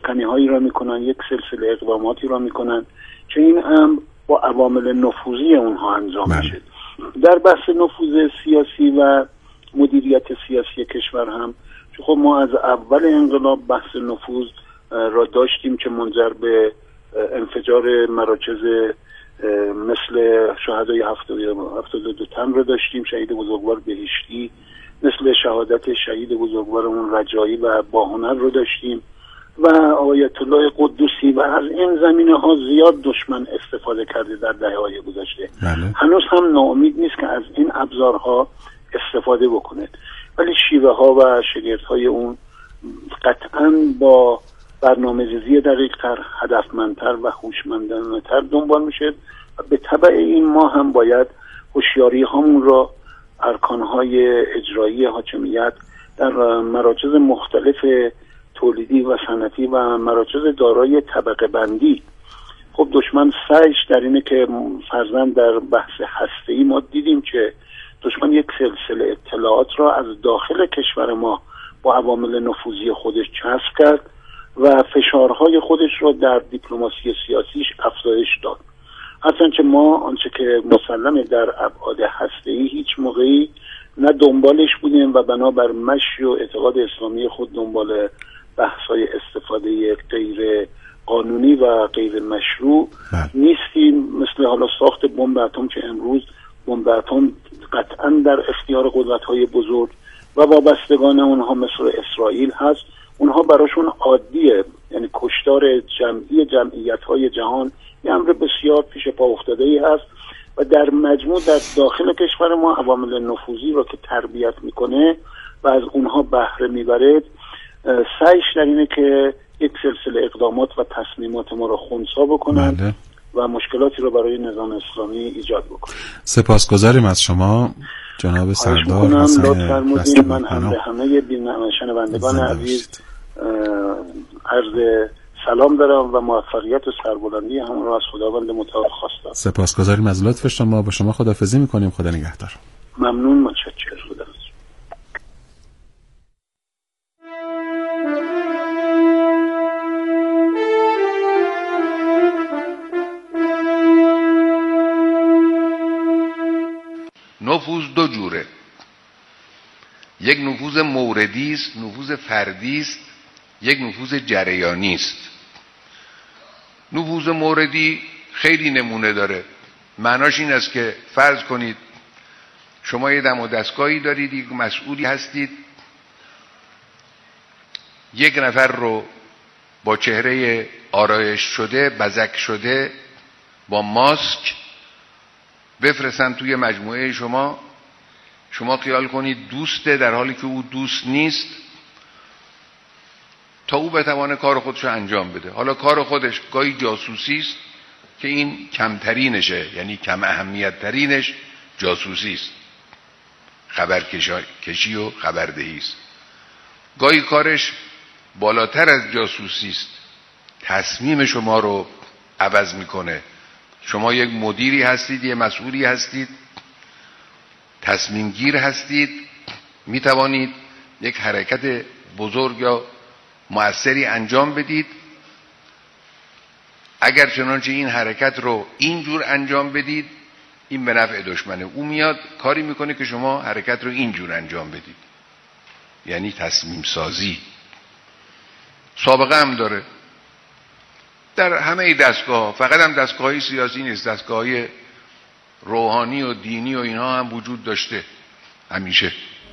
هایی را میکنن، یک سلسله اقداماتی را میکنن که این امر با عوامل نفوذی اونها انجام میشه. در بحث نفوذ سیاسی و مدیریت سیاسی کشور هم خب ما از اول انقلاب بحث نفوذ را داشتیم که منجر به انفجار مراکز مثل شهدای 72 تن را داشتیم، شهید بزرگوار بهشتی، مثل شهادت شهید بزرگوارمون رجایی و باهنر رو داشتیم و آیت الله قدوسی و از این زمینه ها زیاد دشمن استفاده کرده در دهه‌های گذشته. هنوز هم ناامید نیست که از این ابزارها استفاده بکنه، ولی شیوه ها و شگردهای اون قطعاً با برنامه‌ریزی دقیق‌تر، هدفمندتر و هوشمندانه‌تر دنبال میشه. به تبع این ما هم باید هوشیاری هامون را ارکانهای اجرایی حاکمیت در مراکز مختلف تولیدی و صنعتی و مراکز دارای طبقه بندی، خب دشمن سعیش در اینه که فرضاً در بحث هسته‌ای ما دیدیم که دشمن یک سلسله اطلاعات را از داخل کشور ما با عوامل نفوذی خودش کسب کرد و فشارهای خودش را در دیپلماسی سیاسیش افزایش داد. هرچند که ما آنچه که مسلمه در ابعاد هسته‌ای هیچ موقعی نه دنبالش بودیم و بنابر مشی و اعتقاد اسلامی خود دنبال بحث‌های استفاده غیر قانونی و غیر مشروع نیستیم، مثل حالا ساخت بمب اتم که امروز بمب اتم قطعاً در اختیار قدرت‌های بزرگ و وابستگان اونها مثل اسرائیل هست. اونها براشون عادیه، یعنی کشتار جمعیت‌های جهان یه امر بسیار پیش پا افتاده‌ای هست و در مجموع در داخل کشور ما عوامل نفوذی را که تربیت میکنه و از اونها بهره میبره سعیش در اینه که یک سلسله اقدامات و تصمیمات ما را خنثی بکنن و مشکلاتی رو برای نظام اسلامی ایجاد بکنن. سپاسگزاریم از شما جناب سردار حسن. من همه شنوندگان عزیز عرض سلام دارم و موفقیت و سربلندی هم رو از خداوند متعال خواستم. سپاسگزاریم از لطف شما. با شما خداحافظی میکنیم. خدا نگهدار. ممنون، متشکرم. خدا. نفوذ دو جوره، یک نفوذ موردی است، نفوذ فردی است، یک نفوذ جریانی است. نفوذ موردی خیلی نمونه داره. معناش این است که فرض کنید شما یه دم و دستگاهی دارید، یک مسئولی هستید، یک نفر رو با چهره آرایش شده، بزک شده، با ماسک بفرستن توی مجموعه شما خیال کنید دوسته، در حالی که او دوست نیست، تا او بتوانه کار خودش رو انجام بده. حالا کار خودش گاهی جاسوسی است که این کمترینشه، یعنی کم اهمیت ترینش جاسوسی است، خبرکشی و خبردهی است. گاهی کارش بالاتر از جاسوسی است، تصمیم شما رو عوض میکنه. شما یک مدیری هستید، یک مسئولی هستید، تصمیم گیر هستید، می توانید یک حرکت بزرگ یا مؤثری انجام بدید. اگر چنانچه این حرکت رو اینجور انجام بدید، این به نفع دشمنه. او میاد کاری میکنه که شما حرکت رو اینجور انجام بدید، یعنی تصمیم سازی. سابقه هم داره در همه دستگاه، فقط هم دستگاهی سیاسی نیست، دستگاهی روحانی و دینی و اینها هم وجود داشته همیشه.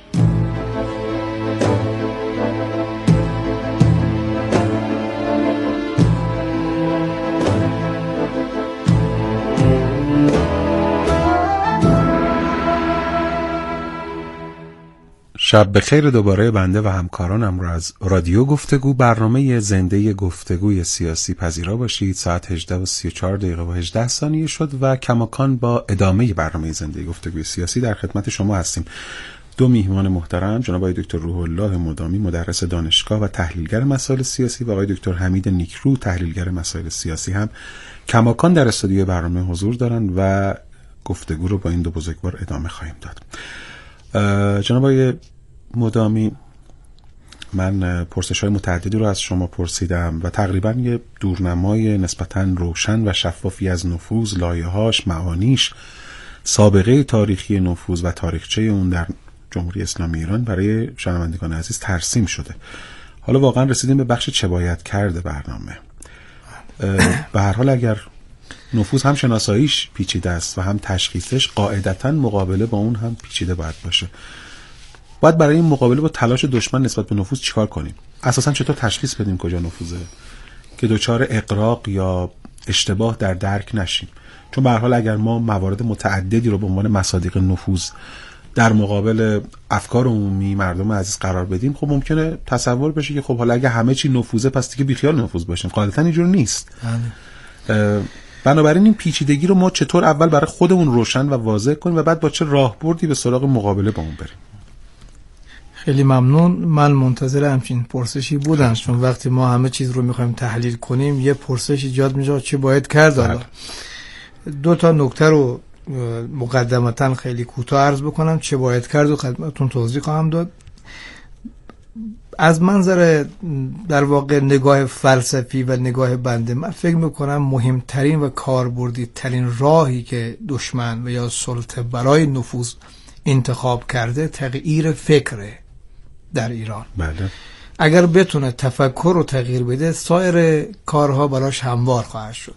شب بخیر دوباره بنده و همکارانم را از رادیو گفتگو، برنامه زنده گفتگوی سیاسی پذیرا باشید. ساعت 18:34 و 18 شد و کماکان با ادامه برنامه زنده گفتگوی سیاسی در خدمت شما هستیم. دو میهمان محترم، جناب آقای دکتر روح الله مدامی، مدرس دانشگاه و تحلیلگر مسائل سیاسی، و آقای دکتر حمید نیکرو، تحلیلگر مسائل سیاسی، هم کماکان در استودیو برنامه حضور دارند و گفتگو رو با این دو بزرگوار ادامه خواهیم داد. جناب آقای مدامی، من پرسش‌های متعددی رو از شما پرسیدم و تقریباً یه دورنمای نسبتاً روشن و شفافی از نفوذ، لایه‌هاش، معانیش، سابقه تاریخی نفوذ و تاریخچه اون در جمهوری اسلامی ایران برای شنوندگان عزیز ترسیم شده. حالا واقعاً رسیدیم به بخش چه باید کرده برنامه. به هر حال اگر نفوذ هم شناساییش پیچیده است و هم تشخیصش، قاعدتاً مقابله با اون هم پیچیده باید باشه. باید برای این مقابله با تلاش دشمن نسبت به نفوذ چیکار کنیم؟ اساساً چطور تشخیص بدیم کجا نفوذه که دچار اغراق یا اشتباه در درک نشیم؟ چون به هر حال اگر ما موارد متعددی رو به عنوان مصادیق نفوذ در مقابل افکار عمومی مردم عزیز قرار بدیم، خب ممکنه تصور بشه که خب حالا اگه همه چی نفوذه پس دیگه بیخیال نفوذ باشیم. غالبا اینجور نیست. بنابراین این پیچیدگی رو ما چطور اول برای خودمون روشن و واضح کنیم و بعد با چه راهبردی به سراغ مقابله با اون بریم؟ خیلی ممنون. من منتظر همچین پرسشی بودم، چون وقتی ما همه چیز رو میخوایم تحلیل کنیم یه پرسش ایجاد میشه چه باید کرد. حالا دو تا نکته رو مقدمتا خیلی کوتاه عرض بکنم، چه باید کرد و خدمتتون توضیح خواهم داد. از منظر در واقع نگاه فلسفی و نگاه بنده، من فکر میکنم مهمترین و کاربردی ترین راهی که دشمن و یا سلطه برای نفوذ انتخاب کرده تغییر فکره در ایران. بله. اگر بتونه تفکر رو تغییر بده، سایر کارها براش هموار خواهد شد.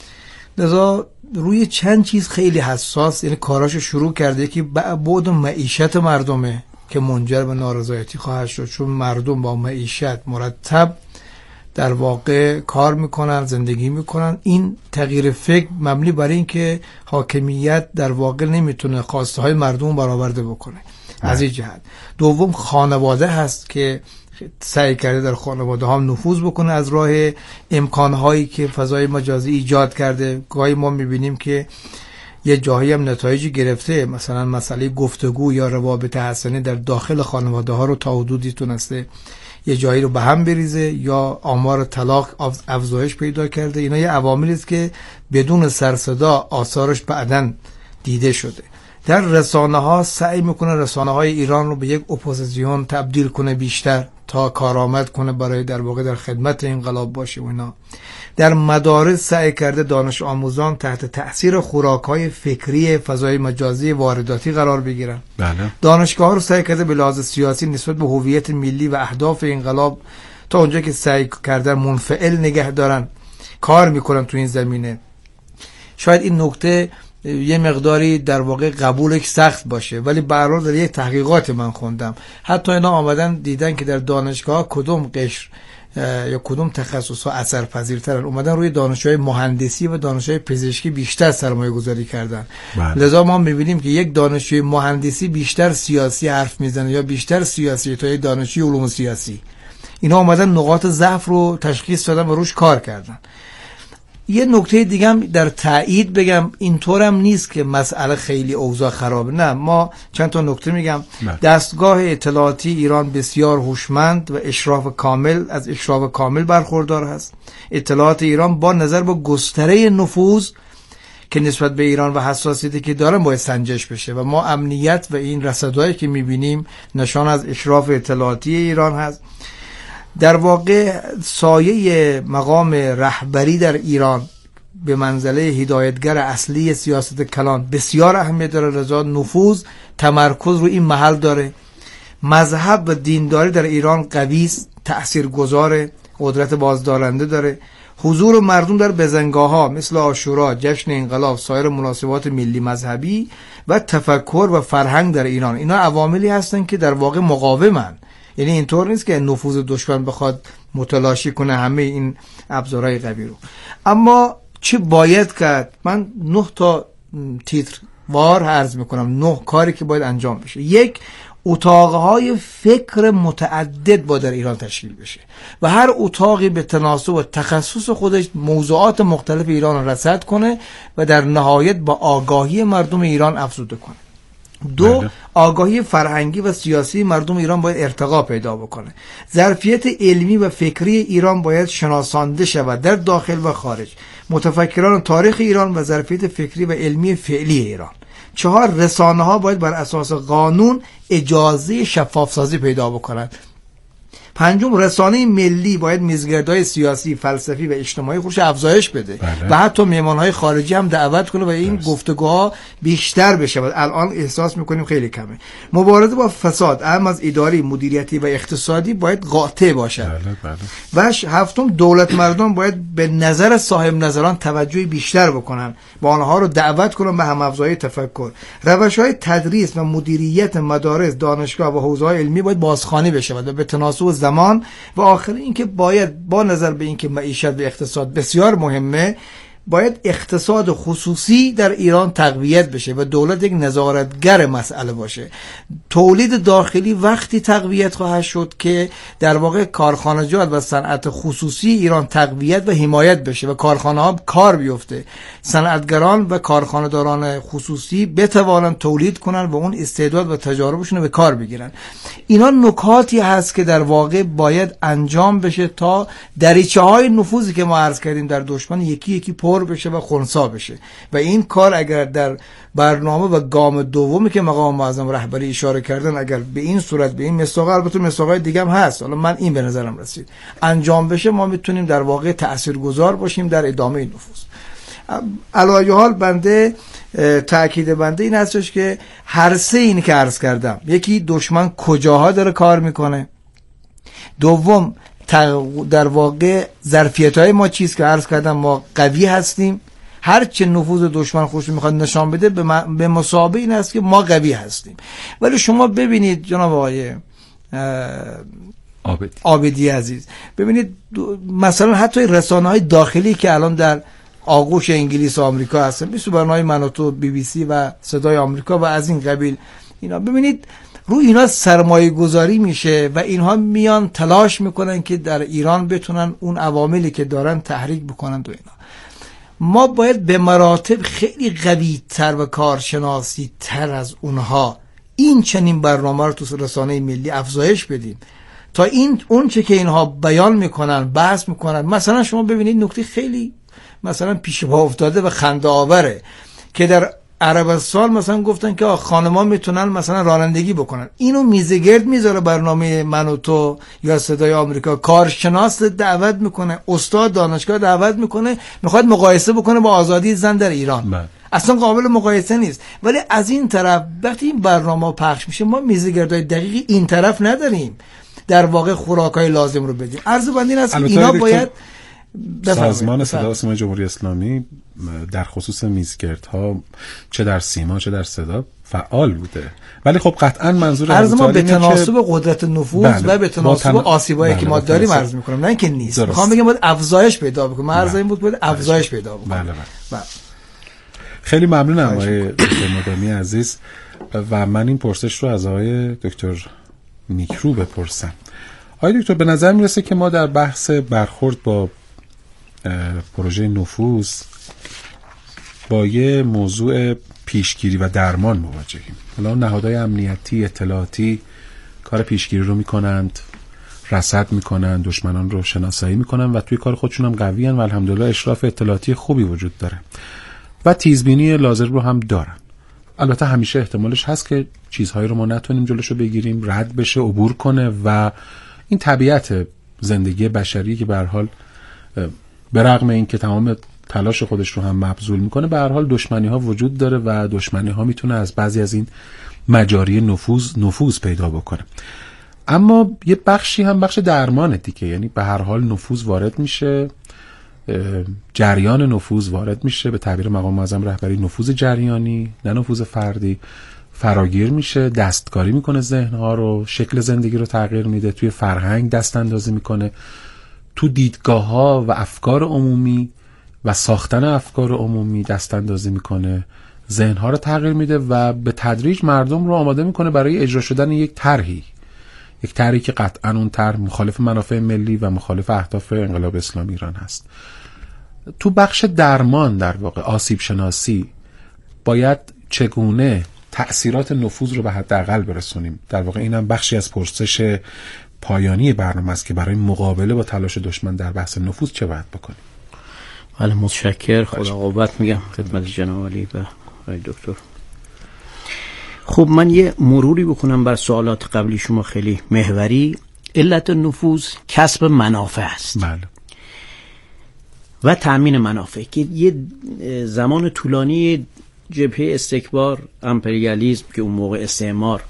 لذا روی چند چیز خیلی حساس، یعنی کاراشو شروع کرده که بعد معیشت مردمه که منجر به نارضایتی خواهد شد، چون مردم با معیشت مرتب در واقع کار میکنن، زندگی میکنن. این تغییر فکر مبنی بر این که حاکمیت در واقع نمیتونه خواسته های مردم برآورده بکنه. از این جهت. دوم، خانواده هست که سعی کرده در خانواده ها نفوذ بکنه از راه امکانهایی که فضای مجازی ایجاد کرده. گاهی ما میبینیم که یه جاهایی هم نتایجی گرفته، مثلا مسئله گفتگو یا روابط حسنه در داخل خانواده ها رو تا حدودی تونسته یه جایی رو به هم بریزه، یا آمار طلاق افزایش پیدا کرده. اینا یه عواملی است که بدون سر صدا آثارش بعداً دیده شده. در رسانه ها سعی میکنه رسانه های ایران رو به یک اپوزیسیون تبدیل کنه بیشتر تا کارآمد کنه برای در واقع در خدمت انقلاب باشه و اینا. در مدارس سعی کرده دانش آموزان تحت تأثیر خوراک‌های فکری فضای مجازی وارداتی قرار بگیرن. بله. دانشگاه‌ها رو سعی کرده به لحاظ سیاسی نسبت به هویت ملی و اهداف انقلاب تا اونجا که سعی کردن منفعل نگه دارن، کار میکنن تو این زمینه. شاید این نکته یه مقداری در واقع قبولش سخت باشه، ولی به هر حال در یک تحقیقات من خوندم حتی اینا آمدن دیدن که در دانشگاه کدوم قشر یا کدوم تخصص ها اثرپذیرترن، اومدن روی دانشجوی مهندسی و دانشجوی پزشکی بیشتر سرمایه گذاری کردن. لذا ما میبینیم که یک دانشجوی مهندسی بیشتر سیاسی حرف میزنه یا بیشتر سیاسی تا یک دانشجوی علوم سیاسی. اینا اومدن نقاط ضعف رو تشخیص دادن و روش کار کردن. یه نکته دیگه هم در تایید بگم، اینطورم نیست که مسئله خیلی اوضاع خرابه. نه، ما چند تا نکته میگم. دستگاه اطلاعاتی ایران بسیار هوشمند و از اشراف کامل برخوردار هست. اطلاعات ایران با نظر به گستره نفوذ که نسبت به ایران و حساسیتی که داره باید سنجش بشه و ما امنیت و این رصدهایی که میبینیم نشان از اشراف اطلاعاتی ایران هست. در واقع سایه مقام رهبری در ایران به منزله هدایتگر اصلی سیاست کلان بسیار اهمیت داره. لذا نفوذ تمرکز رو این محل داره. مذهب و دینداری در ایران قوی است، تاثیرگذاره، قدرت بازدارنده داره. حضور مردم در بزنگاه‌ها مثل عاشورا، جشن انقلاب، سایر مناسبات ملی مذهبی و تفکر و فرهنگ در ایران، اینا عواملی هستن که در واقع مقاومن. یعنی اینطور نیست که نفوذ دشمن بخواد متلاشی کنه همه این ابزارهای قوی رو. اما چه باید کرد؟ من 9 تا تیتر وار عرض میکنم، 9 کاری که باید انجام بشه. 1، اتاقهای فکر متعدد با در ایران تشکیل بشه و هر اتاقی به تناسب و تخصص خودش موضوعات مختلف ایران رو رصد کنه و در نهایت با آگاهی مردم ایران افزوده کنه. 2، آگاهی فرهنگی و سیاسی مردم ایران باید ارتقا پیدا بکنه. ظرفیت علمی و فکری ایران باید شناسانده شود در داخل و خارج. متفکران تاریخ ایران و ظرفیت فکری و علمی فعلی ایران. 4، رسانه ها باید بر اساس قانون اجازه شفاف سازی پیدا بکنند. پنجم، رسانه ملی باید میزگردهای سیاسی، فلسفی و اجتماعی خودش افزایش بده و حتی مهمانهای خارجی هم دعوت کنه و این گفتگوها بیشتر بشه. الان احساس میکنیم خیلی کمه. مبارزه با فساد، اهم از اداری، مدیریتی و اقتصادی، باید قاطع باشد. و هفتم، دولت مردم باید به نظر صاحب نظران توجه بیشتر بکنن و آنها رو دعوت کنن به هم افزایی تفکر. روش‌های تدریس و مدیریت مدارس، دانشگاه و حوزه‌های علمی باید بازخوانی بشه و به تناسب زمان. و آخر اینکه باید با نظر به اینکه معیشت و اقتصاد بسیار مهمه، باید اقتصاد خصوصی در ایران تقویت بشه و دولت یک نظارتگر مسئله باشه. تولید داخلی وقتی تقویت خواهد شد که در واقع کارخانجات و صنعت خصوصی ایران تقویت و حمایت بشه و کارخانه ها کار بیفته، صنعتگران و کارخانه‌داران خصوصی بتوانند تولید کنن و اون استعداد و تجاربشون رو به کار بگیرن. اینا نکاتی هست که در واقع باید انجام بشه تا دریچه‌های نفوذی که ما عرض کردیم در دشمن یکی یکی پر بشه و خنثی بشه. و این کار اگر در برنامه و گام دومی که مقام معظم رهبری اشاره کردن، اگر به این صورت، به این مساق، البته مساقای دیگه هم هست، حالا من این به نظرم رسید، انجام بشه، ما میتونیم در واقع تاثیرگذار باشیم در ادامه نفوذ. علاوه حال بنده تأکید بنده این هستش که هر سه این که عرض کردم، یکی دشمن کجاها داره کار میکنه، دوم در واقع ظرفیت‌های ما چیست که عرض کردم ما قوی هستیم، هر چه نفوذ دشمن خودش میخواد نشان بده به مثابه این است که ما قوی هستیم. ولی شما ببینید جناب آقای عابدی عزیز، ببینید مثلا حتی رسانه‌های داخلی که الان در آغوش انگلیس و آمریکا هستن، مثل برنامه من و تو، بی بی سی و صدای آمریکا و از این قبیل، اینا ببینید روی اینا سرمایه گذاری میشه و اینها میان تلاش میکنن که در ایران بتونن اون عواملی که دارن تحریک بکنن و اینا. ما باید به مراتب خیلی قوی تر و کارشناسی تر از اونها این چنین برنامه رو تو رسانه ملی افزایش بدیم تا این اون چه که اینها بیان میکنن، بحث میکنن. مثلا شما ببینید نکته خیلی مثلا پیش پا افتاده و خنده آوره که در عربستان مثلا گفتن که خانم‌ها میتونن مثلا رانندگی بکنن. اینو میزگرد میذاره برنامه من و تو یا صدای آمریکا، کارشناس دعوت میکنه، استاد دانشگاه دعوت میکنه، میخواد مقایسه بکنه با آزادی زن در ایران. اصلا قابل مقایسه نیست. ولی از این طرف وقتی این برنامه پخش میشه، ما میزگردهای دقیقی این طرف نداریم در واقع خوراکای لازم رو بدیم. عرض بندین است اینا باید سازمان صدا و سیما جمهوری اسلامی در خصوص میزگردها چه در سیما چه در صدا فعال بوده، ولی خب قطعا منظور عرض ما به تناسب قدرت نفوذ و به تناسب آسیبایی که ما داریم عرض میکنم، نه اینکه نیست. میخوام بگم باید افزایش پیدا بکنم. من عرض این بود باید افزایش پیدا بکنم. خیلی ممنونم آقای دکتر مدامی عزیز و من این پرسش رو از آقای دکتر نیکرو بپرسم. آقای دکتر، به نظر میرسه که ما در بحث برخورد با پروژه نفوذ با یه موضوع پیشگیری و درمان مواجهیم. حالا نهادهای امنیتی، اطلاعاتی کار پیشگیری رو میکنند، رصد میکنند، دشمنان رو شناسایی میکنند و توی کار خودشون هم قوی هستند و الحمدلله اشراف اطلاعاتی خوبی وجود داره و تیزبینی لازم رو هم دارن. البته همیشه احتمالش هست که چیزهایی رو ما نتونیم جلوشو بگیریم، رد بشه، عبور کنه و این طبیعت زندگی بشری که به هر حال به رغم این که تمام تلاش خودش رو هم مبذول میکنه، به هر حال دشمنی ها وجود داره و دشمنی ها میتونه از بعضی از این مجاری نفوذ پیدا بکنه. اما یه بخشی هم بخش درمانه دیگه، یعنی به هر حال نفوذ وارد میشه، جریان نفوذ وارد میشه، به تعبیر مقام معظم رهبری نفوذ جریانی نه نفوذ فردی، فراگیر میشه، دستکاری میکنه ذهنها رو، شکل زندگی رو تغییر میده، توی فرهنگ دست اندازی میکنه، تو دیدگاه ها و افکار عمومی و ساختن افکار عمومی دست اندازی میکنه، ذهنها رو تغییر میده و به تدریج مردم رو آماده میکنه برای اجرا شدن یک طرحی که قطعا اون طرح مخالف منافع ملی و مخالف اهداف انقلاب اسلامی ایران هست. تو بخش درمان در واقع آسیب شناسی باید چگونه تأثیرات نفوذ رو به حداقل برسونیم؟ در واقع اینم بخشی از پرسش پایانی برنامه است که برای مقابله با تلاش دشمن در بحث نفوذ چه باید بکنیم. بله متشکر، خدا قوت میگم خدمت جناب علی و آقای دکتر. خب من یه مروری بکنم بر سوالات قبلی شما خیلی محوری. علت نفوذ کسب منافع است. بله. و تأمین منافع که یه زمان طولانی جبهه استکبار، امپریالیسم که اون موقع استعمار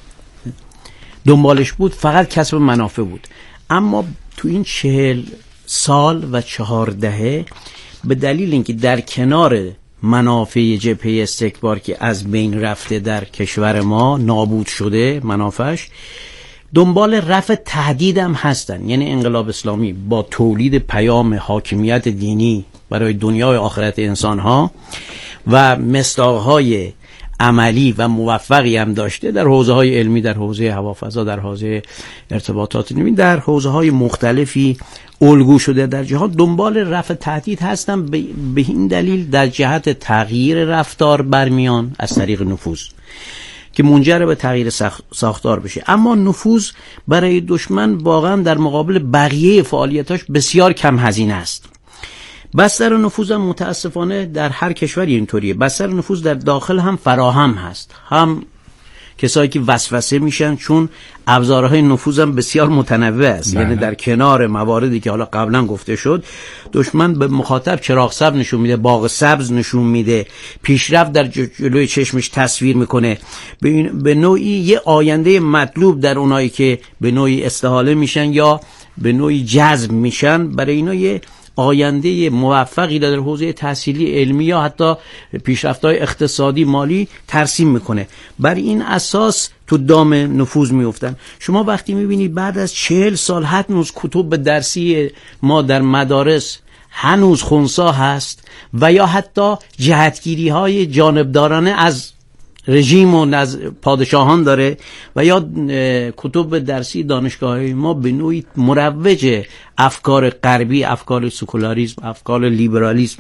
دنبالش بود فقط کسب منافع بود. اما تو این 40 سال و 4 دهه به دلیل اینکه در کنار منافع جبهه استکبار که از بین رفته در کشور ما، نابود شده منافعش، دنبال رفع تهدید هم هستن. یعنی انقلاب اسلامی با تولید پیام حاکمیت دینی برای دنیای آخرت انسانها و مصداقهای عملی و موفقی هم داشته در حوزه‌های علمی، در حوزه هوافضا، در حوزه ارتباطات علمی، در حوزه‌های مختلفی الگو شده در جهان. دنبال رفع تهدید هستن، به این دلیل در جهت تغییر رفتار برمیان از طریق نفوذ که منجر به تغییر ساختار بشه. اما نفوذ برای دشمن واقعا در مقابل بقیه فعالیتاش بسیار کم هزینه است. بستر نفوذ هم متاسفانه در هر کشوری اینطوریه. بستر نفوذ در داخل هم فراهم هست، هم کسایی که وسوسه میشن، چون ابزارهای نفوذ هم بسیار متنوع است. یعنی در کنار مواردی که حالا قبلا گفته شد، دشمن به مخاطب چراغ سبز نشون میده، باغ سبز نشون میده، پیشرفت در جلوی چشمش تصویر میکنه، به نوعی یه آینده مطلوب در اونایی که به نوعی استحاله میشن یا به نوعی جذب میشن، برای اینا یه آینده موفقی در حوزه تحصیلی، علمی یا حتی پیشرفت‌های اقتصادی، مالی ترسیم میکنه. بر این اساس تو دام نفوذ میافتن. شما وقتی میبینید بعد از 40 سال هنوز کتب درسی ما در مدارس هنوز خنثی هست و یا حتی جهتگیری‌های جانبدارانه از رژیم و از پادشاهان داره و یا کتب درسی دانشگاه‌های ما به نوعی مروج افکار غربی، افکار سکولاریسم، افکار لیبرالیسم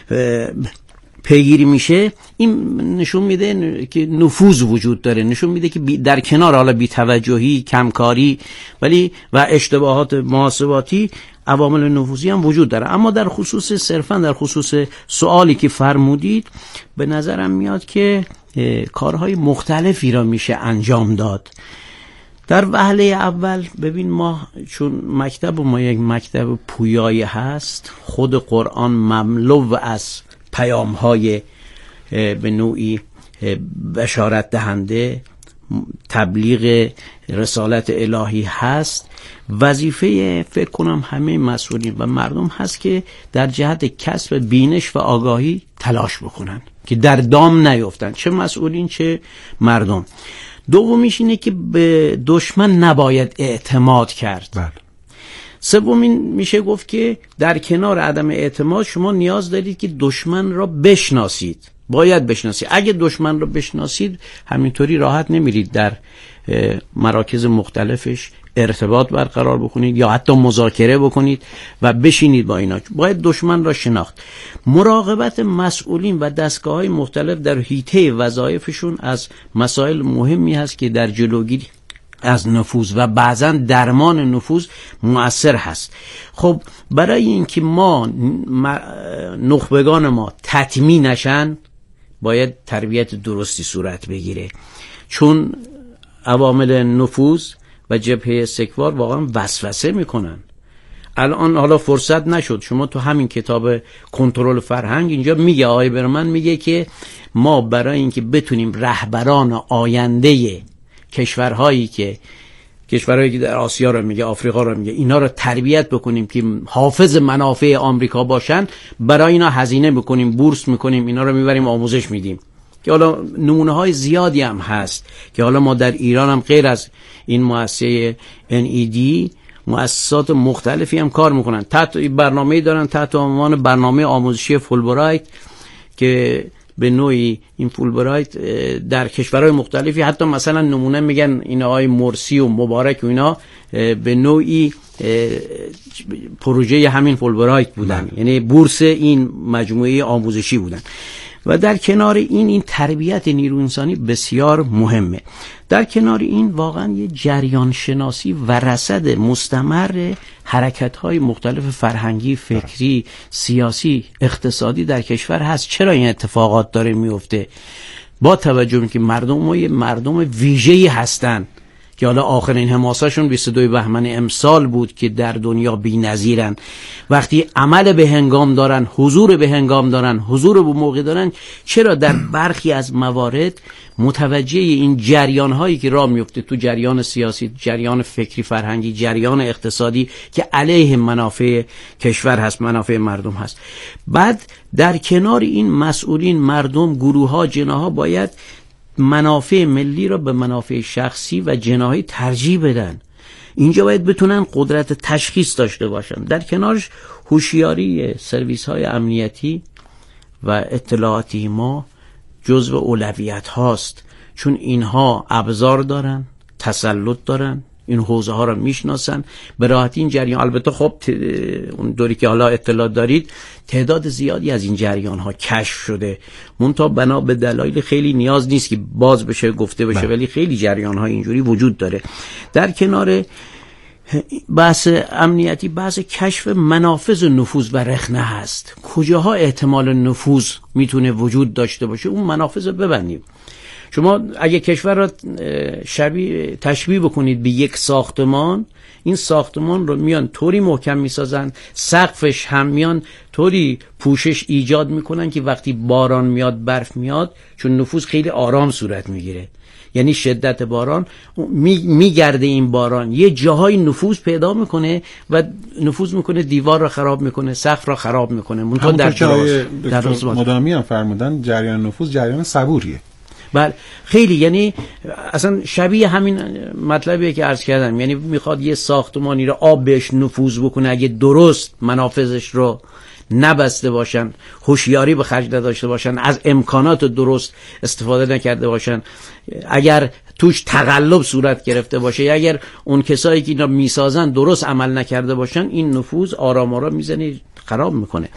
پیگیری میشه، این نشون میده که نفوذ وجود داره، نشون میده که در کنار حالا بی‌توجهی، کمکاری ولی و اشتباهات محاسباتی، عوامل نفوذی هم وجود داره. اما در خصوص صرفا در خصوص سوالی که فرمودید، به نظرم میاد که کارهای مختلفی را میشه انجام داد. در وهله اول ببین، ما چون مکتب ما یک مکتب پویایی هست، خود قرآن مملو از پیام‌های به نوعی بشارت دهنده، تبلیغ رسالت الهی هست. وظیفه فکر کنم همه مسئولین و مردم هست که در جهت کسب بینش و آگاهی تلاش بکنن که در دام نیفتن، چه مسئولین چه مردم. دومیش اینه که به دشمن نباید اعتماد کرد. بله. سومین میشه گفت که در کنار عدم اعتماد شما نیاز دارید که دشمن را بشناسید، باید بشناسید. اگه دشمن را بشناسید همینطوری راحت نمیرید در مراکز مختلفش ارتباط برقرار بکنید یا حتی مذاکره بکنید و بشینید با اینا. باید دشمن را شناخت. مراقبت مسئولین و دستگاه‌های مختلف در حیطه وظایفشون از مسائل مهمی هست که در جلوگیری از نفوذ و بعضا درمان نفوذ مؤثر هست. خب برای اینکه ما نخبگان ما تطمیع نشن، باید تربیت درستی صورت بگیره، چون عوامل نفوذ و جبهه استکبار واقعا وسوسه میکنن. الان حالا فرصت نشد، شما تو همین کتاب کنترل فرهنگ اینجا میگه، آقای برمن میگه که ما برای اینکه بتونیم رهبران آینده کشورهایی که در آسیا رو میگه، آفریقا رو میگه، اینا رو تربیت بکنیم که حافظ منافع آمریکا باشن، برای اینا هزینه بکنیم، بورس میکنیم، اینا رو میبریم آموزش میدیم. که حالا نمونه های زیادی هم هست که حالا ما در ایران هم غیر از این مؤسسه NED مؤسسات مختلفی هم کار میکنن، تحت برنامه‌ای دارن تحت عنوان برنامه آموزشی فولبرایت که به نوعی این فولبرایت در کشورهای مختلفی، حتی مثلا نمونه میگن این آقای مرسی و مبارک و اینا به نوعی پروژه همین فولبرایت بودن، یعنی بورس این مجموعه آموزشی بودن. و در کنار این تربیت نیرو انسانی بسیار مهمه. در کنار این واقعا یه جریان شناسی و رصد مستمر حرکت‌های مختلف فرهنگی، فکری، سیاسی، اقتصادی در کشور هست. چرا این اتفاقات داره میفته؟ با توجه به که مردم ویژه‌ای هستن که حالا آخرین حماسه‌شون 22 بهمن امسال بود که در دنیا بی‌نظیرن. وقتی عمل به هنگام دارن، حضور به هنگام دارن، حضور به موقع دارن، چرا در برخی از موارد متوجه این جریان هایی که راه میفته تو جریان سیاسی، جریان فکری فرهنگی، جریان اقتصادی که علیه منافع کشور هست، منافع مردم هست. بعد در کنار این مسئولین، مردم، گروه ها، جناح باید منافع ملی را به منافع شخصی و جناحی ترجیح بدن. اینجا باید بتونن قدرت تشخیص داشته باشن. در کنارش هوشیاری سرویس های امنیتی و اطلاعاتی ما جزو اولویت هاست، چون اینها ابزار دارن، تسلط دارن، این حوزه ها را میشناسن به راحتی. این جریان، البته خب اون دوری که حالا اطلاع دارید تعداد زیادی از این جریان ها کشف شده، منتها بنا به دلایل خیلی نیاز نیست که باز بشه گفته بشه، ولی خیلی جریان ها اینجوری وجود داره. در کنار بحث امنیتی، بحث کشف منافذ نفوذ و رخنه هست. کجاها احتمال نفوذ میتونه وجود داشته باشه، اون منافذ رو ببندیم. شما اگه کشور را تشبیه بکنید به یک ساختمان، این ساختمان رو میان طوری محکم میسازن، سقفش هم میان طوری پوشش ایجاد میکنن که وقتی باران میاد، برف میاد، چون نفوذ خیلی آرام صورت میگیره، یعنی شدت باران میگرده، این باران یه جاهای نفوذ پیدا میکنه و نفوذ میکنه، دیوار را خراب میکنه، سقف را خراب میکنه. همونطور در مدامی هم فرمودن جریان نفوذ جریان صبوریه. بله خیلی، یعنی اصلا شبیه همین مطلبیه که عرض کردم، یعنی میخواد یه ساختمانی رو آب بهش نفوذ بکنه، اگه درست منافذش رو نبسته باشن، هوشیاری به خرج نداشته باشن، از امکانات درست استفاده نکرده باشن، اگر توش تقلب صورت گرفته باشه، یا اگر اون کسایی که اینا میسازن درست عمل نکرده باشن، این نفوذ آرام آرام میزنه، خراب میکنه.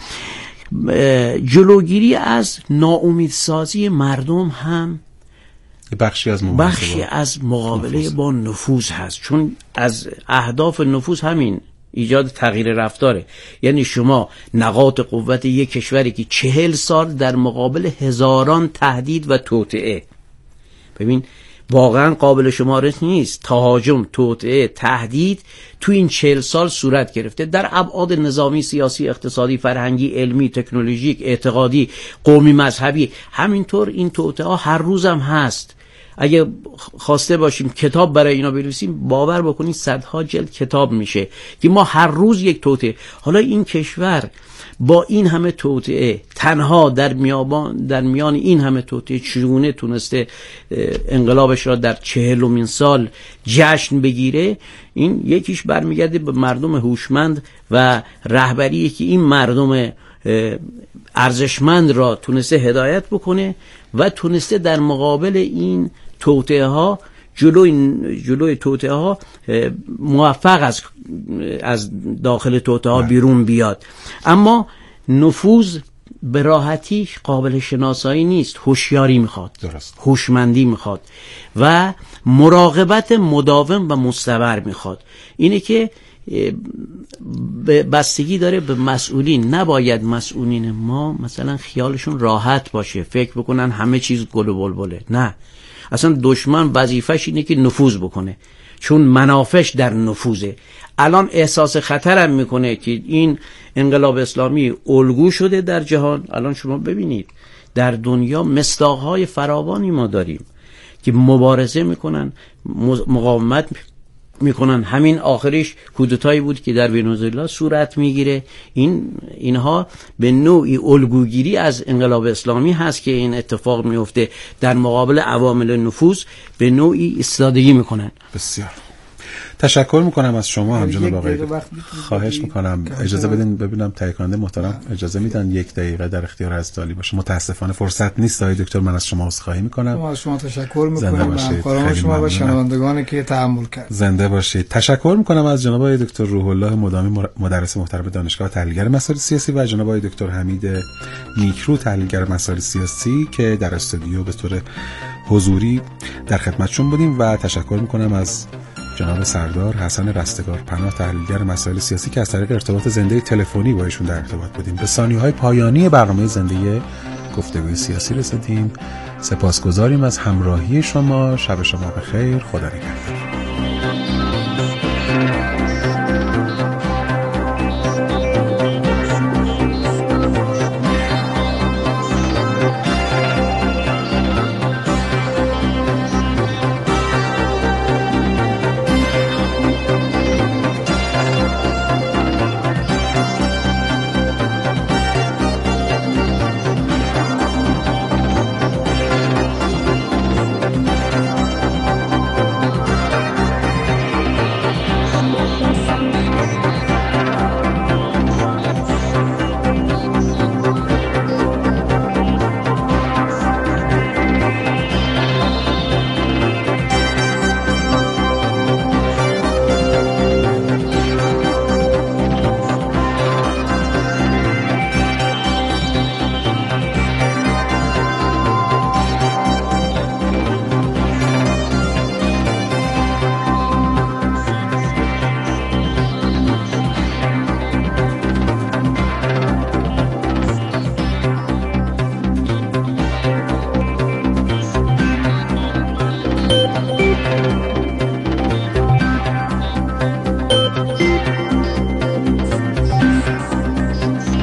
جلوگیری از ناامیدسازی مردم هم بخشی از مقابله با نفوذ هست، چون از اهداف نفوذ همین ایجاد تغییر رفتاره. یعنی شما نقاط قوت یک کشوری که 40 سال در مقابل هزاران تهدید و توطئه، ببین واقعا قابل شمارش نیست، تهاجم، توطئه، تهدید تو این 40 سال صورت گرفته در ابعاد نظامی، سیاسی، اقتصادی، فرهنگی، علمی، تکنولوژیک، اعتقادی، قومی، مذهبی. همینطور این توطئه ها هر روزم هست. اگه خواسته باشیم کتاب برای اینا بنویسیم، باور بکنید صدها جلد کتاب میشه که ما هر روز یک توطئه. حالا این کشور با این همه توطئه تنها در میان این همه توطئه چگونه تونسته انقلابش را در 40مین سال جشن بگیره؟ این یکیش برمیگرده به مردم هوشمند و رهبری که این مردم ارزشمند را تونسته هدایت بکنه و تونسته در مقابل این توطئه ها، جلوی توطئه ها موفق از داخل توطئه ها بیرون بیاد. اما نفوذ به راحتی قابل شناسایی نیست، هوشیاری میخواد، هوشمندی میخواد و مراقبت مداوم و مستمر میخواد. اینه که بستگی داره به مسئولین. نباید مسئولین ما مثلا خیالشون راحت باشه، فکر بکنن همه چیز گل و بلبله. نه، اصلا دشمن وظیفش اینه که نفوذ بکنه، چون منافعش در نفوذه. الان احساس خطرم میکنه که این انقلاب اسلامی الگو شده در جهان. الان شما ببینید در دنیا مصداقهای فراوانی ما داریم که مبارزه میکنن، مقاومت میکنن. همین آخرش کودتایی بود که در ونزوئلا صورت میگیره. اینها به نوعی الگوگیری از انقلاب اسلامی هست که این اتفاق میفته، در مقابل عوامل نفوذ به نوعی ایستادگی میکنن. بسیار تشکر میکنم از شما هم جناب آقای. خواهش میکنم اجازه بدین ببینم تهیه کننده محترم اجازه میدن 1 دقیقه در اختیار حضرت عالی باشه. متاسفانه فرصت نیست آقای دکتر، من از شما عذرخواهی میکنم. از شما تشکر میکنم و همکاران شما و شنوندگانی که تحمل کرد. زنده باشید. تشکر میکنم از جناب آقای دکتر روح الله مدامی، مدرس محترم دانشگاه تحلیلگر مسائل سیاسی، و جناب آقای دکتر حمید نیکرو، تحلیلگر مسائل سیاسی که در استودیو به طور حضوری در خدمتشون بودیم. و تشکر میکنم از جناب سردار حسن رستگار پناه، تحلیلگر مسائل سیاسی که از طریق ارتباط زنده تلفنی با ایشون در ارتباط بودیم. به ثانیه‌های پایانی برنامه زنده گفتگوی سیاسی رسیدیم. سپاسگزاریم از همراهی شما. شب شما بخیر. خدا نگهدار.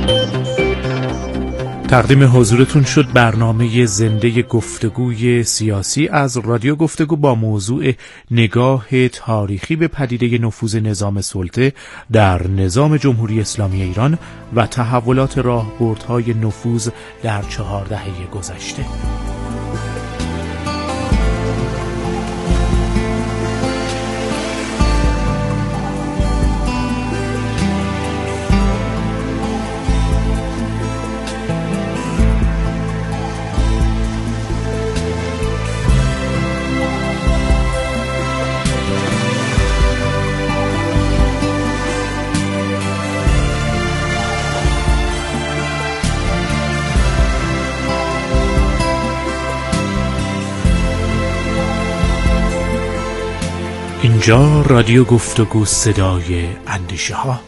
تقدیم حضورتون شد برنامه زنده گفتگوی سیاسی از رادیو گفتگو با موضوع نگاه تاریخی به پدیده نفوذ نظام سلطه در نظام جمهوری اسلامی ایران و تحولات راهبردهای نفوذ در 4 دهه گذشته. اینجا رادیو گفتگو، صدای اندیشه ها.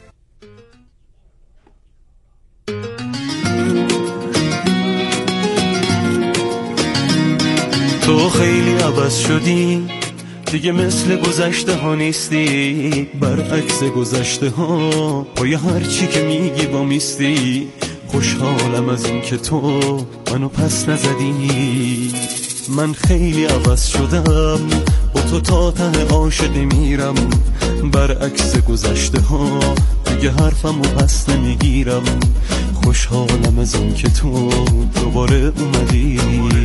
تو خیلی عوض شدی دیگه، مثل گذشته ها نیستی، برعکس گذشته ها پای هر چی که میگی با میستی. خوشحالم از این که تو منو پس نزدی. من خیلی عوض شدم، با تو تا ته عاشقی میرم، برعکس گذشته ها دیگه حرفمو پس نمیگیرم. خوشحالم از این که تو دوباره اومدی.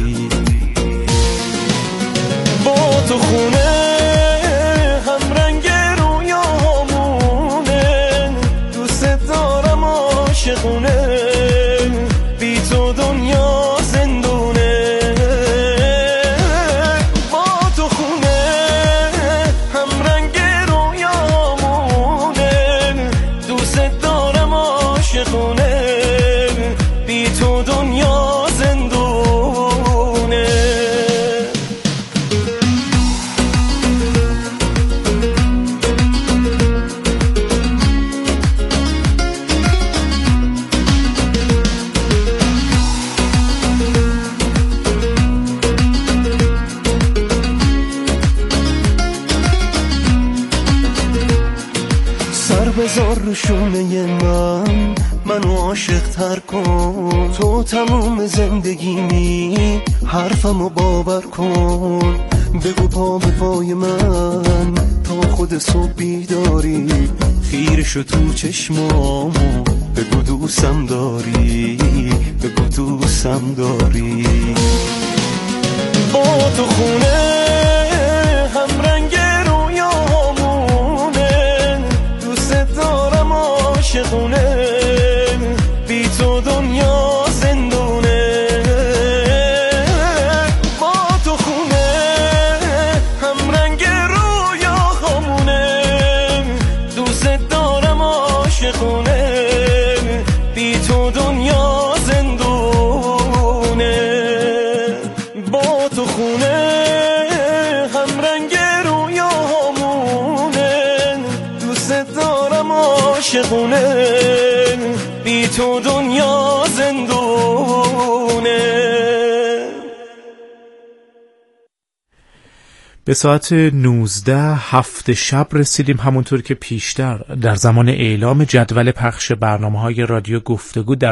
با تو خونه هم رنگ رویامونه، دوست دارم عاشقونه، بی تو دنیا زندونه. با تو خونه هم رنگ رویامونه، دوست دارم عاشقونه، بی تو دنیا زندونه. بذار رو شونه منو عاشق تر کن، تو تموم زندگیمی، حرفمو باور کن. بگو پا به پای من تا خود صبح بیداری، خیره شو تو چشمامو، بگو دوستم داری، بگو دوستم داری. با تو خونه هم رنگ عاشقونه، بی تو دنیا زندونه. با تو خونه هم رنگ رویاهامونه، دوست دارم عاشقونه، بی تو دنیا زندونه. با تو خونه هم رنگ رویاهامونه، دوست دارم عاشقونه، بی تو دنیا زندونه. به ساعت 19:07 شب رسیدیم. همونطور که پیشتر در زمان اعلام جدول پخش برنامه‌های رادیو گفتگو در